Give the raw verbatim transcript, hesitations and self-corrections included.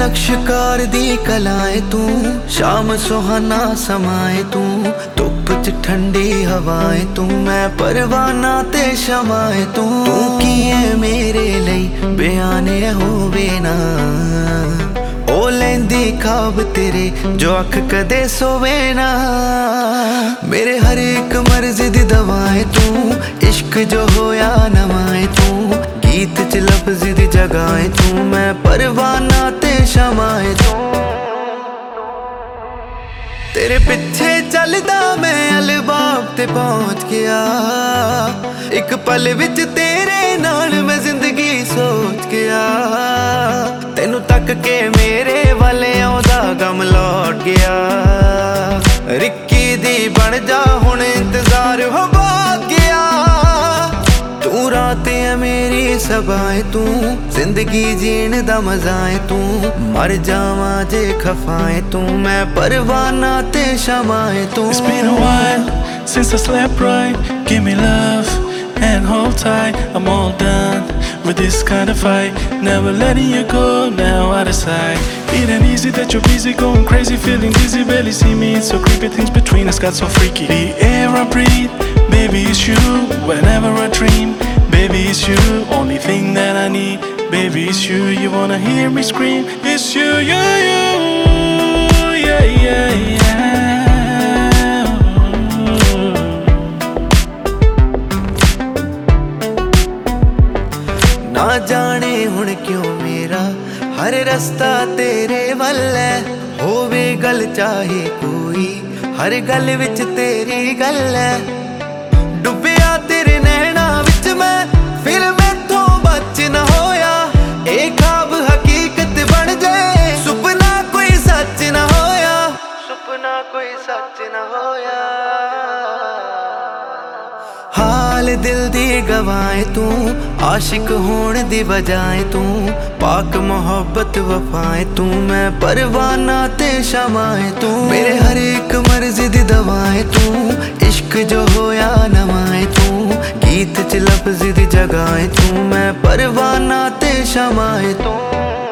नक्शकार दी कलाए तू, शाम सुहाना समाए तू, धुप च ठंडी हवाएं तू, मैं परवाना ते शमाए तू। तू की है मेरे लई बयाने होवे ना, ओ लैंदी खाब तेरे जो अख कदे सोवे ना। मेरे हर एक मर्ज दी दवाएं तू, इश्क जो होया नवाए तू, गीत च लफ्ज़ दी जगाए तू, मैं परवाना ते शमाए तू। तेरे पिछे चलदा मैं अलबाब ते पहुंच गया, एक पल विच तेरे नाल मैं जिंदगी सोच गया। तेनू तक के मेरे वाले आउंदा गम लौट गया, रिक्की दी बन जा हुण इंतजार हो भाग गया। तू रातें है मेरी सबाएं तू, जिंदगी जीण दा मजा है तू, मर जावां जे खफाएं तू, मैं परवाना ते शमाएं तू। It's been a while since I slept right, give me love and hold tight. I'm all done with this kind of fight, never letting you go, now out of sight. It ain't easy that you're busy, going crazy, feeling dizzy, barely see me, it's so creepy, things between us got so freaky. The air I breathe, baby it's you, whenever I dream, baby it's you, only thing that I need, baby it's you. You wanna hear me scream, it's you, you, you, yeah, yeah, yeah. ना जाने हुण क्यों मेरा हर रास्ता तेरे वल है, होवे गल चाहे कोई, हर गल विच तेरी गल है। डुबिया तेरे नैना विच मैं, फिर मैथों बच न होया, ए ख्वाब हकीकत बन जाए, सुपना कोई सच न होया, सुपना कोई सच न होया। हाल दिल दी गवाए तू, आशिक होण दी बजाए तू, पाक मोहब्बत वफाए तू, मैं परवाना ते शमाए तू। मेरे हर एक मर्ज दी दवाए तू, इश्क जो होया नवाए तू, गीत च लफ्ज़ दी जगाए तू, मैं परवाना ते शमाए तू।